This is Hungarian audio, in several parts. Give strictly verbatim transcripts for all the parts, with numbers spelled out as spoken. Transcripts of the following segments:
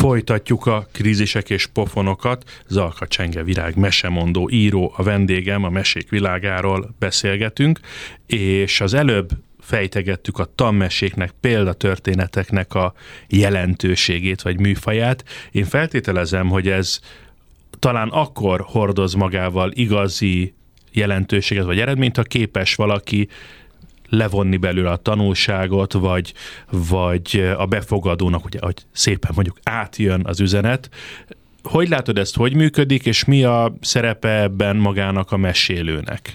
Folytatjuk a krízisek és pofonokat. Zalka Csenge Virág mesemondó író a vendégem, a mesék világáról beszélgetünk, és az előbb fejtegettük a tanmeséknek, példatörténeteknek a jelentőségét vagy műfaját. Én feltételezem, hogy ez talán akkor hordoz magával igazi jelentőséget vagy eredményt, ha képes valaki levonni belőle a tanulságot, vagy, vagy a befogadónak, ugye, hogy szépen mondjuk átjön az üzenet. Hogy látod ezt, hogy működik, és mi a szerepe ebben magának a mesélőnek?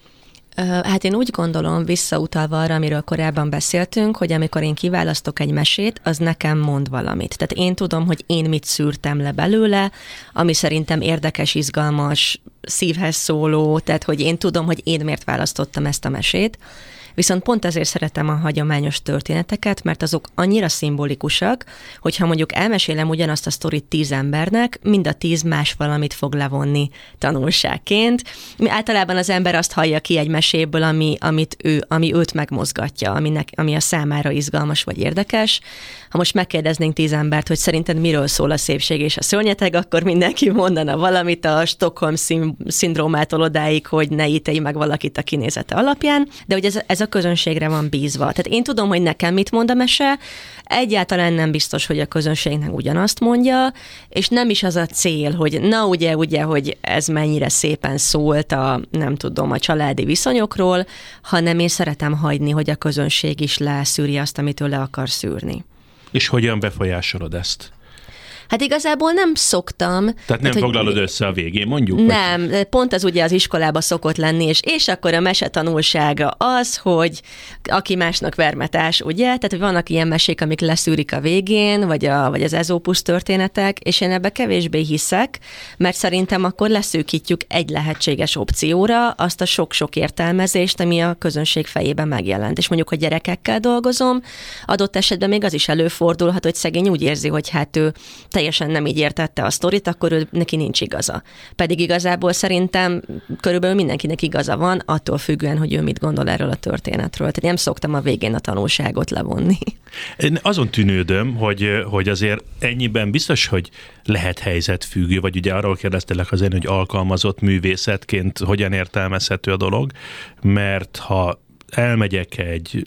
Hát én úgy gondolom, visszautalva arra, amiről korábban beszéltünk, hogy amikor én kiválasztok egy mesét, az nekem mond valamit. Tehát én tudom, hogy én mit szűrtem le belőle, ami szerintem érdekes, izgalmas, szívhez szóló, tehát hogy én tudom, hogy én miért választottam ezt a mesét. Viszont pont ezért szeretem a hagyományos történeteket, mert azok annyira szimbolikusak, hogyha mondjuk elmesélem ugyanazt a sztorit tíz embernek, mind a tíz más valamit fog levonni tanulságként. Általában az ember azt hallja ki egy meséből, ami, amit ő, ami őt megmozgatja, aminek, ami a számára izgalmas vagy érdekes. Ha most megkérdeznénk tíz embert, hogy szerinted miről szól a szépség és a szörnyeteg, akkor mindenki mondana valamit a Stockholm szindrómától odáig, hogy ne ítélj meg valakit a kinézete alapján, de hogy ez, ez a közönségre van bízva. Tehát én tudom, hogy nekem mit mond a mese, egyáltalán nem biztos, hogy a közönségnek ugyanazt mondja, és nem is az a cél, hogy na ugye, ugye, hogy ez mennyire szépen szólt a, nem tudom, a családi viszonyokról, hanem én szeretem hagyni, hogy a közönség is leszűri azt, amit ő le akar szűrni. És hogyan befolyásolod ezt? Hát igazából nem szoktam. Tehát nem tehát, foglalod hogy... össze a végén, mondjuk? Nem, vagy... pont az ugye az iskolában szokott lenni, és, és akkor a mese tanulsága az, hogy aki másnak vermetás, ugye? Tehát, hogy vannak ilyen mesék, amik leszűrik a végén, vagy, a, vagy az Ezópusz történetek, és én ebbe kevésbé hiszek, mert szerintem akkor leszűkítjük egy lehetséges opcióra azt a sok-sok értelmezést, ami a közönség fejében megjelent. És mondjuk, hogy gyerekekkel dolgozom, adott esetben még az is előfordulhat, hogy szegény úgy érzi, hogy hát ő teljesen nem így értette a sztorit, akkor ő, neki nincs igaza. Pedig igazából szerintem körülbelül mindenkinek igaza van, attól függően, hogy ő mit gondol erről a történetről. Tehát nem szoktam a végén a tanulságot levonni. Én azon tűnődöm, hogy, hogy azért ennyiben biztos, hogy lehet helyzetfüggő, vagy ugye arról kérdeztelek azért, hogy alkalmazott művészetként hogyan értelmezhető a dolog, mert ha elmegyek egy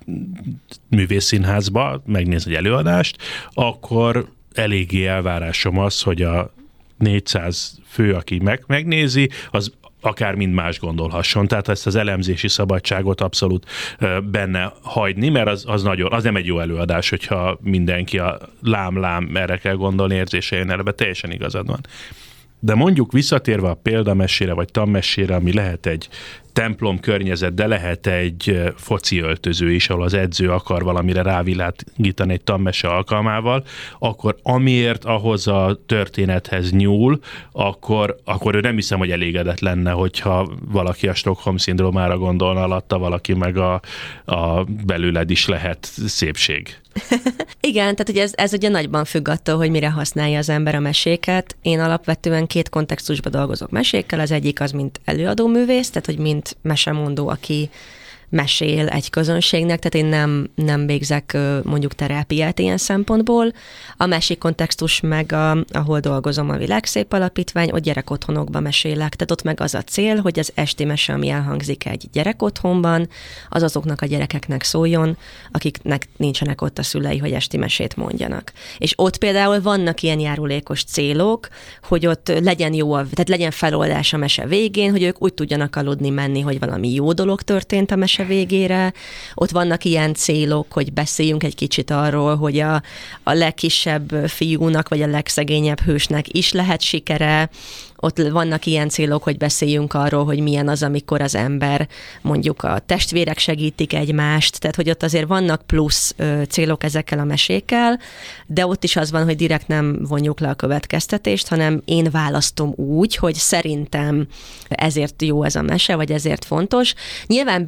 művészszínházba, megnéz egy előadást, akkor eléggé elvárásom az, hogy a négyszáz fő, aki meg, megnézi, az akár mind más gondolhasson. Tehát ezt az elemzési szabadságot abszolút benne hagyni, mert az, az, nagyon, az nem egy jó előadás, hogyha mindenki a lám-lám erre kell gondolni, érzése jön elbe, teljesen igazad van. De mondjuk visszatérve a példamesére, vagy tanmesére, ami lehet egy templom környezet, de lehet egy foci öltöző is, ahol az edző akar valamire rávilágítani egy tanmese alkalmával, akkor amiért ahhoz a történethez nyúl, akkor, akkor ő nem hiszem, hogy elégedett lenne, hogyha valaki a Stockholm-szindrómára gondolna alatta, valaki meg a, a belőled is lehet szépség. Igen, tehát ugye ez, ez ugye nagyban függ attól, hogy mire használja az ember a meséket. Én alapvetően két kontextusban dolgozok mesékkel, az egyik az, mint előadóművész, tehát hogy mint mesemondó, aki mesél egy közönségnek, tehát én nem, nem végzek mondjuk terápiát ilyen szempontból. A másik kontextus meg, a, ahol dolgozom, a Világszép Alapítvány, ott gyerekotthonokban mesélek, tehát ott meg az a cél, hogy az esti mese, ami elhangzik egy gyerekotthonban, az azoknak a gyerekeknek szóljon, akiknek nincsenek ott a szülei, hogy esti mesét mondjanak. És ott például vannak ilyen járulékos célok, hogy ott legyen jó, tehát legyen feloldás a mese végén, hogy ők úgy tudjanak aludni, menni, hogy valami jó dolog történt a mese végére. Ott vannak ilyen célok, hogy beszéljünk egy kicsit arról, hogy a, a legkisebb fiúnak, vagy a legszegényebb hősnek is lehet sikere. Ott vannak ilyen célok, hogy beszéljünk arról, hogy milyen az, amikor az ember, mondjuk a testvérek segítik egymást, tehát hogy ott azért vannak plusz ö, célok ezekkel a mesékkel, de ott is az van, hogy direkt nem vonjuk le a következtetést, hanem én választom úgy, hogy szerintem ezért jó ez a mese, vagy ezért fontos. Nyilván benne van, hogy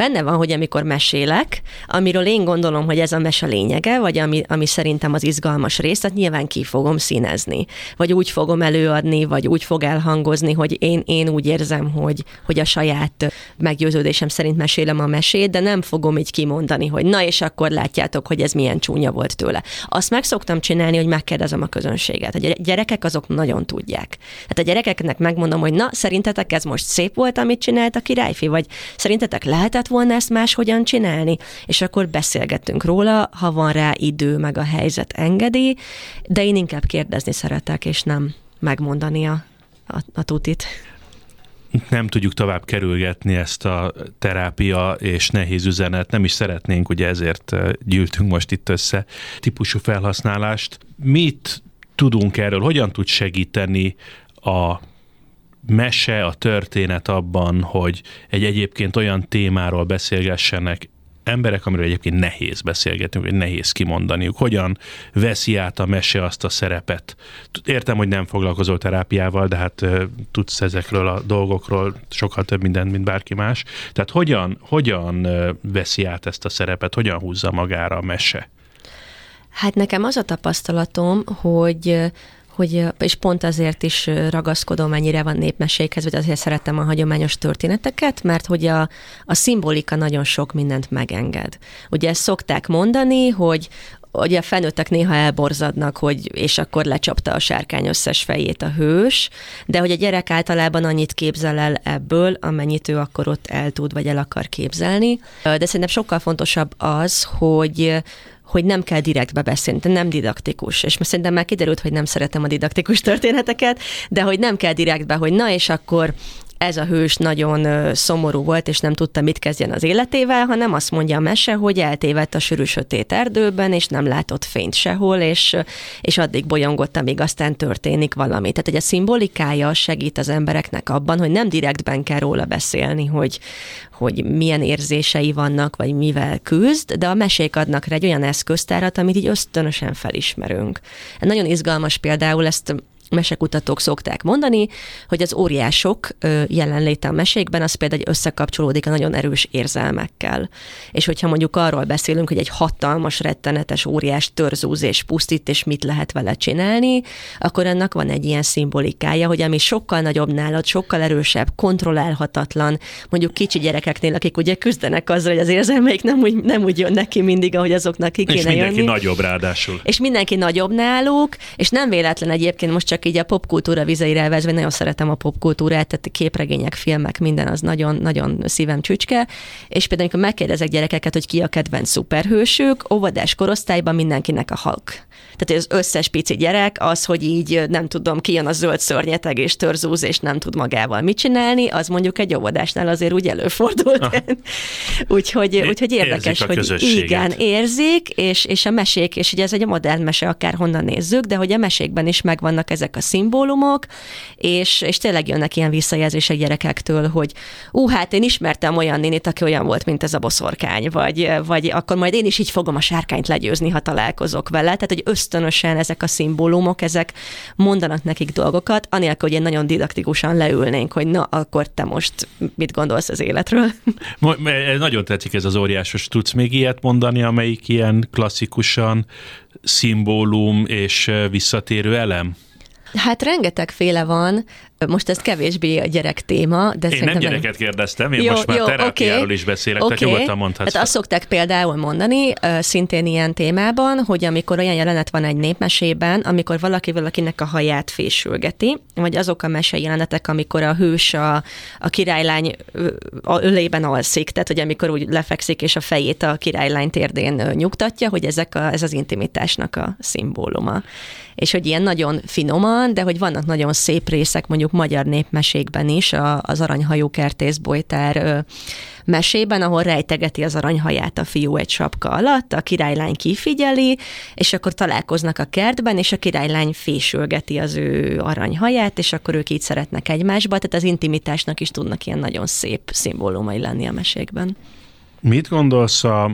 hogy amikor mesélek, amiről én gondolom, hogy ez a mese lényege, vagy ami, ami szerintem az izgalmas rész, tehát nyilván ki fogom színezni. Vagy úgy fogom előadni, vagy úgy fog elhangozni, hogy én, én úgy érzem, hogy, hogy a saját meggyőződésem szerint mesélem a mesét, de nem fogom így kimondani, hogy na és akkor látjátok, hogy ez milyen csúnya volt tőle. Azt meg szoktam csinálni, hogy megkérdezem a közönséget. A gyerekek azok nagyon tudják. Hát a gyerekeknek megmondom, hogy na, szerintetek ez most szép volt, amit csinált a királyfi, vagy szerintetek lehetett volna ezt máshogyan csinálni? És akkor beszélgettünk róla, ha van rá idő, meg a helyzet engedi, de én inkább kérdezni szeretek, és nem megmondani a, a, a tutit. Nem tudjuk tovább kerülgetni ezt a terápia és nehéz üzenet, nem is szeretnénk, ugye ezért gyűltünk most itt össze típusú felhasználást. Mit tudunk erről, hogyan tud segíteni a mese, a történet abban, hogy egy egyébként olyan témáról beszélgessenek emberek, amiről egyébként nehéz beszélgetni, vagy nehéz kimondaniuk. Hogyan veszi át a mese azt a szerepet? Értem, hogy nem foglalkozol terápiával, de hát uh, tudsz ezekről a dolgokról sokkal több mindent, mint bárki más. Tehát hogyan, hogyan uh, veszi át ezt a szerepet, hogyan húzza magára a mese? Hát nekem az a tapasztalatom, hogy hogy, és pont azért is ragaszkodom, mennyire van népmesékhez, vagy azért szeretem a hagyományos történeteket, mert hogy a, a szimbolika nagyon sok mindent megenged. Ugye ezt szokták mondani, hogy ugye a felnőttek néha elborzadnak, hogy és akkor lecsapta a sárkány összes fejét a hős, de hogy a gyerek általában annyit képzel el ebből, amennyit ő akkor ott el tud, vagy el akar képzelni. De szerintem sokkal fontosabb az, hogy hogy nem kell direktbe beszélni, nem didaktikus. És szerintem már kiderült, hogy nem szeretem a didaktikus történeteket, de hogy nem kell direktbe, hogy na és akkor ez a hős nagyon szomorú volt, és nem tudta, mit kezdjen az életével, hanem azt mondja a mese, hogy eltévedt a sűrű sötét erdőben, és nem látott fényt sehol, és, és addig bolyongott, amíg aztán történik valami. Tehát, hogy a szimbolikája segít az embereknek abban, hogy nem direktben kell róla beszélni, hogy, hogy milyen érzései vannak, vagy mivel küzd, de a mesék adnak rá egy olyan eszköztárat, amit így ösztönösen felismerünk. Nagyon izgalmas például, ezt mesekutatók szokták mondani, hogy az óriások jelenléte a mesékben az például összekapcsolódik a nagyon erős érzelmekkel. És hogyha mondjuk arról beszélünk, hogy egy hatalmas, rettenetes óriás törzúz és pusztít, és mit lehet vele csinálni, akkor ennek van egy ilyen szimbolikája, hogy ami sokkal nagyobb nálad, sokkal erősebb, kontrollálhatatlan, mondjuk kicsi gyerekeknél, akik ugye küzdenek azzal, hogy az érzelmeik nem úgy, nem úgy jönnek ki mindig, ahogy azoknak ki kéne jönni. És mindenki nagyobb ráadásul. És mindenki nagyobb náluk, és nem véletlen egyébként most csak így a popkultúra vizeire elvezve, nagyon szeretem a popkultúrát, tehát képregények, filmek, minden az nagyon-nagyon szívem csücske, és például amikor megkérdezek gyerekeket, hogy ki a kedvenc szuperhősük, óvodás korosztályban mindenkinek a Hulk. Tehát az összes pici gyerek az, hogy így nem tudom, kijön a zöld szörnyeteg és törzúz, és nem tud magával mit csinálni, az mondjuk egy óvodásnál azért úgy előfordult. Ah. úgyhogy, úgyhogy érdekes, hogy igen, érzik, és, és a mesék, és ugye ez egy modern mese, akárhonnan nézzük, de hogy a mesékben is megvannak ezek a szimbólumok, és, és tényleg jönnek ilyen visszajelzések gyerekektől, hogy ú, hát én ismertem olyan nénit, aki olyan volt, mint ez a boszorkány, vagy, vagy akkor majd én is így fogom a sárkányt legyőzni, ha találkozok vele. Tehát, hogy ösztönösen ezek a szimbólumok, ezek mondanak nekik dolgokat, anélkül, hogy én nagyon didaktikusan leülnénk, hogy na, akkor te most mit gondolsz az életről? Nagyon tetszik ez az óriásos. Tudsz még ilyet mondani, amelyik ilyen klasszikusan szimbólum és visszatérő elem? Hát rengetegféle van, most ez kevésbé a gyerek téma, de én nem gyereket kérdeztem, én jó, most már jó, terápiáról okay, is beszélek, okay. Tehát nyugodtan mondhatsz. Hát azt szokták például mondani, szintén ilyen témában, hogy amikor olyan jelenet van egy népmesében, amikor valaki valakinek a haját fésülgeti, vagy azok a mese jelenetek, amikor a hős a, a királylány a ölében alszik, tehát hogy amikor úgy lefekszik, és a fejét a királylány térdén nyugtatja, hogy ezek a, ez az intimitásnak a szimbóluma. És hogy ilyen nagyon finoman, de hogy vannak nagyon szép részek, mondjuk magyar népmesékben is, az Aranyhajú kertész Bojtár mesében, ahol rejtegeti az aranyhaját a fiú egy sapka alatt, a királylány kifigyeli, és akkor találkoznak a kertben, és a királylány fésülgeti az ő aranyhaját, és akkor ők így szeretnek egymásba, tehát az intimitásnak is tudnak ilyen nagyon szép szimbólumai lenni a mesékben. Mit gondolsz a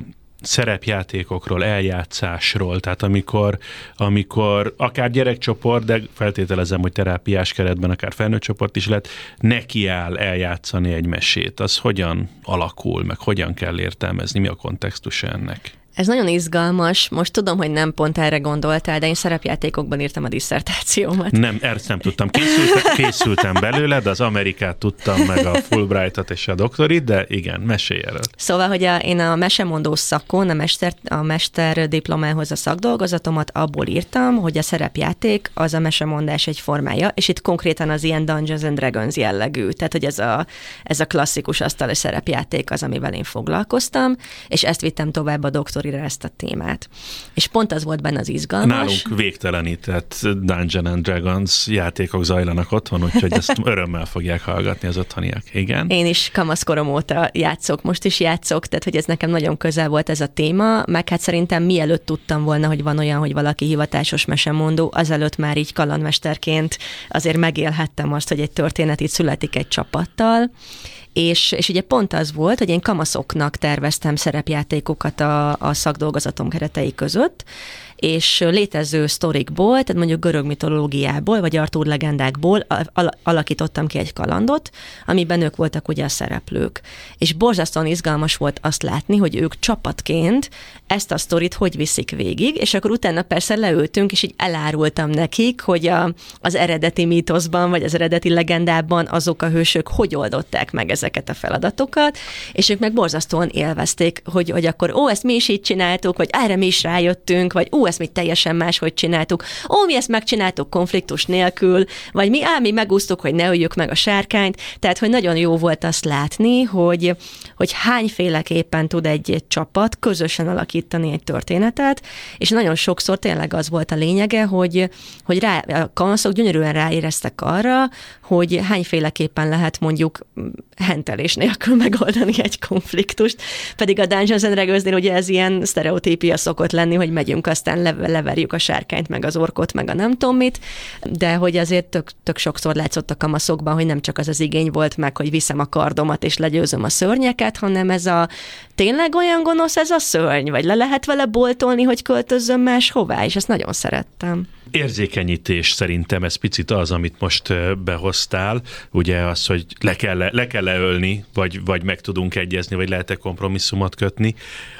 szerepjátékokról, eljátszásról, tehát amikor, amikor akár gyerekcsoport, de feltételezem, hogy terápiás keretben akár felnőtt csoport is lett, nekiáll eljátszani egy mesét. Az hogyan alakul, meg hogyan kell értelmezni, mi a kontextusa ennek? Ez nagyon izgalmas. Most tudom, hogy nem pont erre gondoltál, de én szerepjátékokban írtam a disszertációmat. Nem, ezt nem tudtam. Készültem, készültem belőle, de az Amerikát tudtam, meg a Fulbrightot és a doktorit, de igen, mesélj erről. Szóval, hogy a, én a mesemondó szakon, a mester, a mester diplomához a szakdolgozatomat abból írtam, hogy a szerepjáték az a mesemondás egy formája, és itt konkrétan az ilyen Dungeons and Dragons jellegű. Tehát, hogy ez a, ez a klasszikus asztalos szerepjáték az, amivel én foglalkoztam, és ezt vittem tovább a doktor ezt a témát. És pont az volt benne az izgalmas. Nálunk végtelenített Dungeons and Dragons játékok zajlanak otthon, úgyhogy ezt örömmel fogják hallgatni az otthoniak. Igen. Én is kamaszkorom óta játszok, most is játszok, tehát hogy ez nekem nagyon közel volt ez a téma, meg hát szerintem mielőtt tudtam volna, hogy van olyan, hogy valaki hivatásos mesemondó, azelőtt már így kalandmesterként azért megélhettem azt, hogy egy történet itt születik egy csapattal, És, és ugye pont az volt, hogy én kamaszoknak terveztem szerepjátékokat a, a szakdolgozatom keretei között, és létező sztorikból, tehát mondjuk görög mitológiából, vagy Artúr legendákból al- alakítottam ki egy kalandot, amiben ők voltak ugye a szereplők. És borzasztóan izgalmas volt azt látni, hogy ők csapatként ezt a sztorit hogy viszik végig, és akkor utána persze leültünk, és így elárultam nekik, hogy a, az eredeti mítoszban, vagy az eredeti legendában azok a hősök hogy oldották meg ezeket a feladatokat, és ők meg borzasztóan élvezték, hogy, hogy akkor ó, ezt mi is így csináltuk, vagy erre mi is rájöttünk, vagy ó, ezt mi teljesen máshogy csináltuk, ó, mi ezt megcsináltuk konfliktus nélkül, vagy mi, á, mi megúsztuk, hogy ne öljük meg a sárkányt, tehát, hogy nagyon jó volt azt látni, hogy, hogy hányféleképpen tud egy, egy csapat közösen alakítani egy történetet, és nagyon sokszor tényleg az volt a lényege, hogy, hogy rá, a kamaszok gyönyörűen ráéreztek arra, hogy hányféleképpen lehet mondjuk hentelés nélkül megoldani egy konfliktust, pedig a Dungeons and Dragonsnél ugye ez ilyen sztereotípia szokott lenni, hogy megyünk, aztán leverjük a sárkányt, meg az orkot, meg a nem tudom mit, de hogy azért tök, tök sokszor látszott a kamaszokban, hogy nem csak az az igény volt meg, hogy viszem a kardomat és legyőzöm a szörnyeket, hanem ez a tényleg olyan gonosz ez a szörny, vagy le lehet vele boltolni, hogy költözzön máshová, és ezt nagyon szerettem. Érzékenyítés szerintem ez picit az, amit most behoztál, ugye az, hogy le kell, le kell ölni, vagy, vagy meg tudunk egyezni, vagy lehet-e kompromisszumot kötni.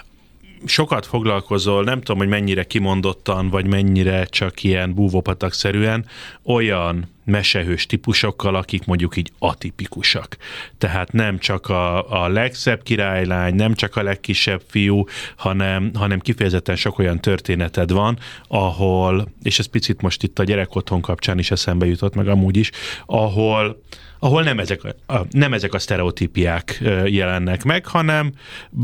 Sokat foglalkozol, nem tudom, hogy mennyire kimondottan, vagy mennyire csak ilyen búvópatak-szerűen, olyan mesehős típusokkal, akik mondjuk így atipikusak. Tehát nem csak a, a legszebb királylány, nem csak a legkisebb fiú, hanem, hanem kifejezetten sok olyan történeted van, ahol, és ez picit most itt a gyerekotthon kapcsán is eszembe jutott, meg amúgy is, ahol ahol nem ezek a, nem ezek a sztereotípiák jelennek meg, hanem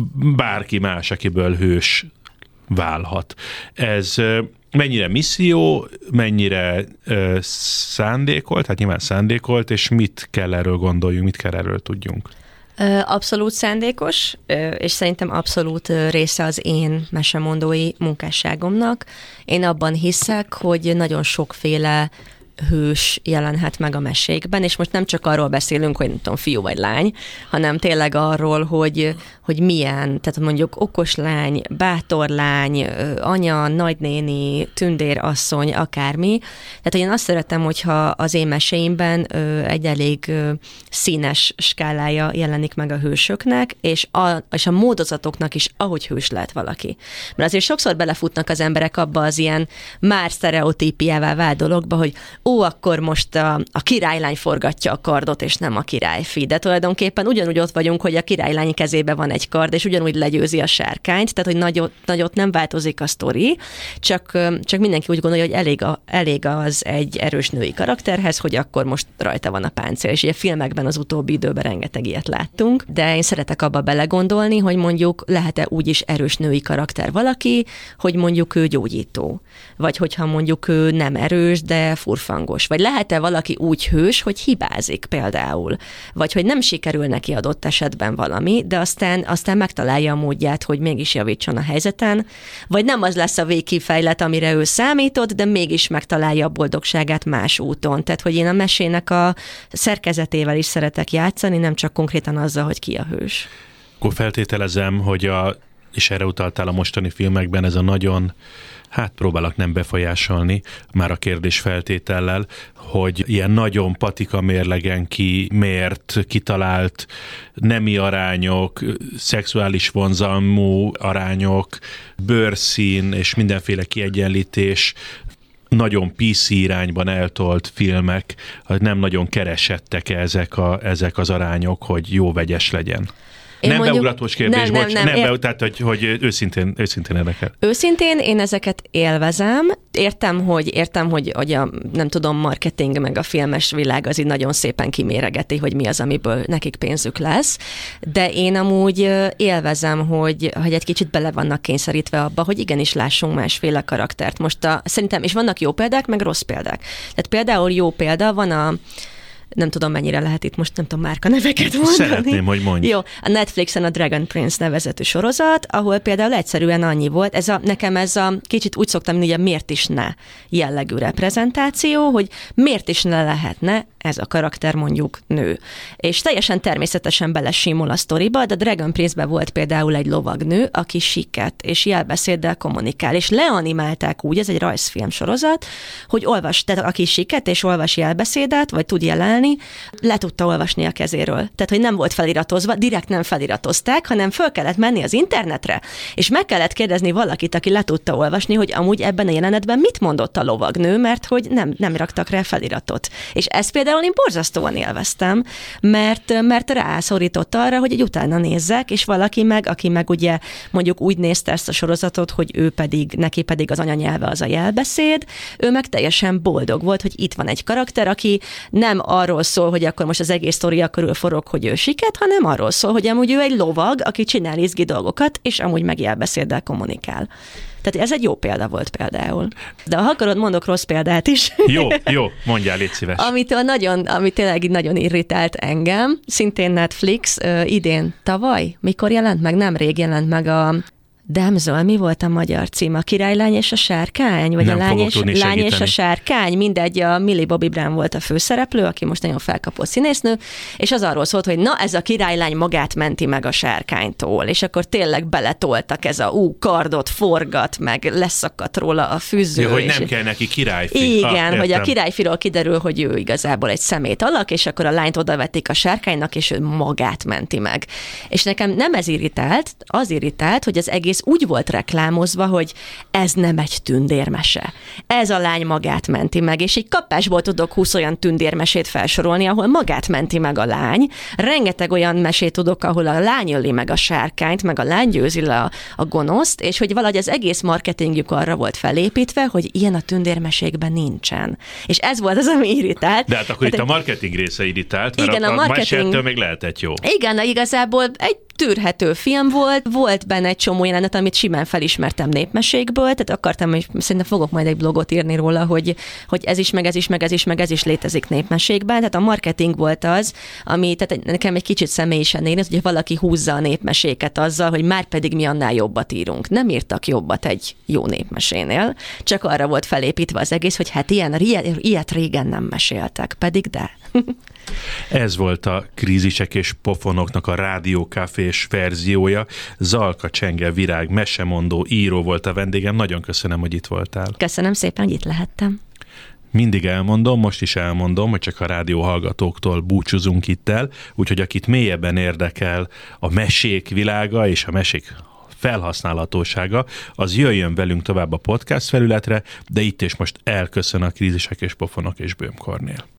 bárki más, akiből hős válhat. Ez mennyire misszió, mennyire ö, szándékolt, hát nyilván szándékolt, és mit kell erről gondoljunk, mit kell erről tudjunk? Abszolút szándékos, és szerintem abszolút része az én mesemondói munkásságomnak. Én abban hiszek, hogy nagyon sokféle hős jelenhet meg a mesékben, és most nem csak arról beszélünk, hogy nem tudom, fiú vagy lány, hanem tényleg arról, hogy, hogy milyen, tehát mondjuk okos lány, bátor lány, anya, nagynéni, tündérasszony, akármi. Tehát én azt szeretem, hogyha az én meséimben egy elég színes skálája jelenik meg a hősöknek, és a, és a módozatoknak is, ahogy hős lehet valaki. Mert azért sokszor belefutnak az emberek abba az ilyen már sztereotípiává vált dologba, hogy ó, akkor most a, a királylány forgatja a kardot, és nem a királyfi. De tulajdonképpen ugyanúgy ott vagyunk, hogy a királylány kezébe van egy kard, és ugyanúgy legyőzi a sárkányt, tehát hogy nagyot, nagyot nem változik a sztori, csak, csak mindenki úgy gondolja, hogy elég, a, elég az egy erős női karakterhez, hogy akkor most rajta van a páncél. És ugye filmekben az utóbbi időben rengeteg ilyet láttunk, de én szeretek abba belegondolni, hogy mondjuk lehet-e úgy is erős női karakter valaki, hogy mondjuk ő gyógyító. Vagy hogyha mondjuk ő nem erős, de furfangos. Vagy lehet-e valaki úgy hős, hogy hibázik például? Vagy hogy nem sikerül neki adott esetben valami, de aztán, aztán megtalálja a módját, hogy mégis javítson a helyzeten. Vagy nem az lesz a végkifejlet, amire ő számított, de mégis megtalálja a boldogságát más úton. Tehát, hogy én a mesének a szerkezetével is szeretek játszani, nem csak konkrétan azzal, hogy ki a hős. Akkor feltételezem, hogy a és erre utaltál a mostani filmekben, ez a nagyon, hát próbálok nem befolyásolni, már a kérdés feltétellel, hogy ilyen nagyon patika mérlegen ki mért, kitalált nemi arányok, szexuális vonzalmú arányok, bőrszín és mindenféle kiegyenlítés, nagyon pé cé irányban eltolt filmek, nem nagyon keresettek ezek, a, ezek az arányok, hogy jó vegyes legyen. Én nem mondjuk, beugratós kérdés, nem, bocs, nem, nem, nem be, tehát hogy, hogy őszintén, őszintén érdekel. Őszintén én ezeket élvezem, értem, hogy értem, hogy, hogy a, nem tudom, marketing meg a filmes világ az így nagyon szépen kiméregeti, hogy mi az, amiből nekik pénzük lesz, de én amúgy élvezem, hogy, hogy egy kicsit bele vannak kényszerítve abba, hogy igenis lássunk másféle karaktert. Most a, szerintem, és vannak jó példák, meg rossz példák. Tehát például jó példa van a nem tudom, mennyire lehet itt most, nem tudom, márkaneveket mondani. Szeretném, hogy mondj. Jó, a Netflixen a Dragon Prince nevezetű sorozat, ahol például egyszerűen annyi volt, ez a, nekem ez a, kicsit úgy szoktam, hogy a miért is ne jellegű reprezentáció, hogy miért is ne lehetne ez a karakter mondjuk nő. És teljesen természetesen belesimul a sztoriba, de a Dragon Prince-ben volt például egy lovagnő, aki sikket és jelbeszéddel kommunikál, és leanimálták úgy, ez egy rajzfilm sorozat, hogy olvas, tehát aki sikket és olvas jelbeszédet, vagy tud jelenni, le tudta olvasni a kezéről. Tehát, hogy nem volt feliratozva, direkt nem feliratozták, hanem föl kellett menni az internetre, és meg kellett kérdezni valakit, aki le tudta olvasni, hogy amúgy ebben a jelenetben mit mondott a lovagnő, mert hogy nem, nem raktak rá feliratot. És ez például én borzasztóan élveztem, mert, mert rászorított arra, hogy egy utána nézzek, és valaki meg, aki meg ugye mondjuk úgy nézte ezt a sorozatot, hogy ő pedig, neki pedig az anyanyelve az a jelbeszéd, ő meg teljesen boldog volt, hogy itt van egy karakter, aki nem arról szól, hogy akkor most az egész sztoria körül forog, hogy ő siket, hanem arról szól, hogy amúgy ő egy lovag, aki csinál izgi dolgokat, és amúgy meg jelbeszéddel kommunikál. Tehát ez egy jó példa volt például. De ha akarod, mondok rossz példát is. Jó, jó, mondjál, légy szíves. Amitől nagyon, ami tényleg nagyon irritált engem, szintén Netflix, uh, idén, tavaly, mikor jelent meg? Nem rég jelent meg a Damsel, mi volt a magyar cím? A Királylány és a sárkány? Vagy nem a Lány, és, lány és a sárkány? Mindegy, a Millie Bobby Brown volt a főszereplő, aki most nagyon felkapott színésznő, és az arról szólt, hogy na, ez a királylány magát menti meg a sárkánytól, és akkor tényleg beletoltak ez a ú, kardot forgat, meg leszakadt róla a fűző. Ja, hogy és nem kell neki királyfi. Igen, ah, hogy a királyfiról kiderül, hogy ő igazából egy szemét alak, és akkor a lányt odavették a sárkánynak, és ő magát menti meg. És nekem nem ez irritált, az irritált, hogy az egész úgy volt reklámozva, hogy ez nem egy tündérmese. Ez a lány magát menti meg, és így kapásból tudok húsz olyan tündérmesét felsorolni, ahol magát menti meg a lány. Rengeteg olyan mesét tudok, ahol a lány öli meg a sárkányt, meg a lány győzi le a, a gonoszt, és hogy valahogy az egész marketingjük arra volt felépítve, hogy ilyen a tündérmesékben nincsen. És ez volt az, ami irritált. De hát akkor hát itt a marketing része irritált, mert igen, a, a, a marketing... mesétől még lehetett jó. Igen, igazából egy tűrhető film volt, volt benne egy csomó jelenet, amit simán felismertem népmesékből, tehát akartam, és szerintem fogok majd egy blogot írni róla, hogy, hogy ez is, meg ez is, meg ez is, meg ez is létezik népmesékben, tehát a marketing volt az, ami, tehát nekem egy kicsit személyesen érez, hogy valaki húzza a népmeséket azzal, hogy már pedig mi annál jobbat írunk. Nem írtak jobbat egy jó népmesénél, csak arra volt felépítve az egész, hogy hát ilyen, ilyet régen nem meséltek, pedig de. Ez volt a Krízisek és pofonoknak a rádiókafés verziója. Zalka Csenge Virág, mesemondó, író volt a vendégem. Nagyon köszönöm, hogy itt voltál. Köszönöm szépen, hogy itt lehettem. Mindig elmondom, most is elmondom, hogy csak a rádió hallgatóktól búcsúzunk itt el, úgyhogy akit mélyebben érdekel a mesék világa és a mesék felhasználhatósága, az jöjjön velünk tovább a podcast felületre, de itt és most elköszön a Krízisek és pofonok és Böhm Kornél.